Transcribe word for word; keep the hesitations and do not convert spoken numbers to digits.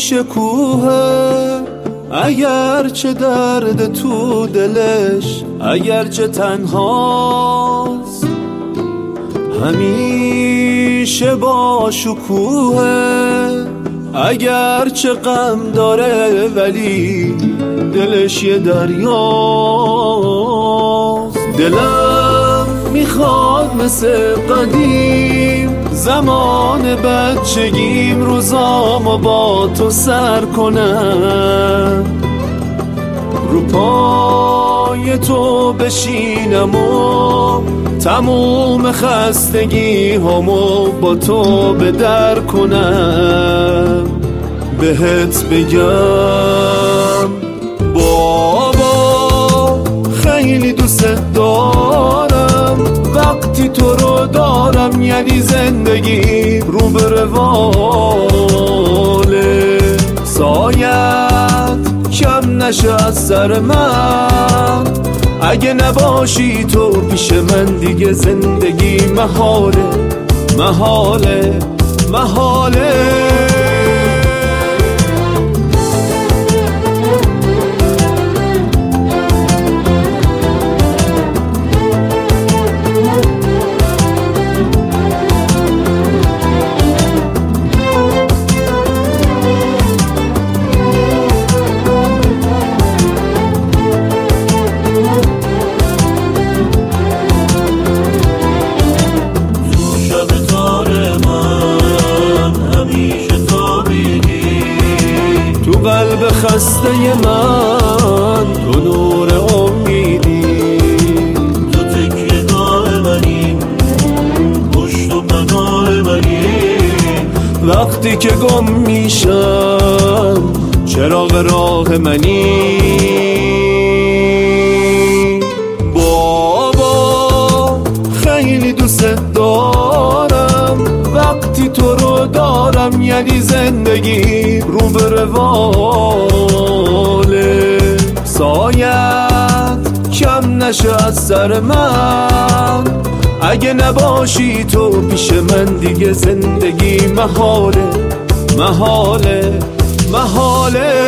کوه، اگرچه درد تو دلش، اگرچه تنهاست، همیشه با شکوه. اگرچه غم داره ولی دلش یه دریاست. دلم میخواد مثل قدیم زمان بچگیم روزامو با تو سر کنم، رو پای تو بشینم و تموم خستگی همو با تو به در کنم. بهت بگم بابا خیلی دوست دارم، وقتی تو رو دارم یعنی زندگی رو به رواله. سایت کم نشه از سر من، اگه نباشی تو پیش من دیگه زندگی محاله محاله محاله. قلب خسته من تو نور امیدی، تو تکیه گاه منی، پشت و پناه منی. وقتی که گم میشم چراغ راه منی. بابا خیلی دوست دارم، وقتی تو رو دارم یعنی زندگی رو به رواله. سایت کم نشه از سر من، اگه نباشی تو پیش من دیگه زندگی محاله محاله محاله.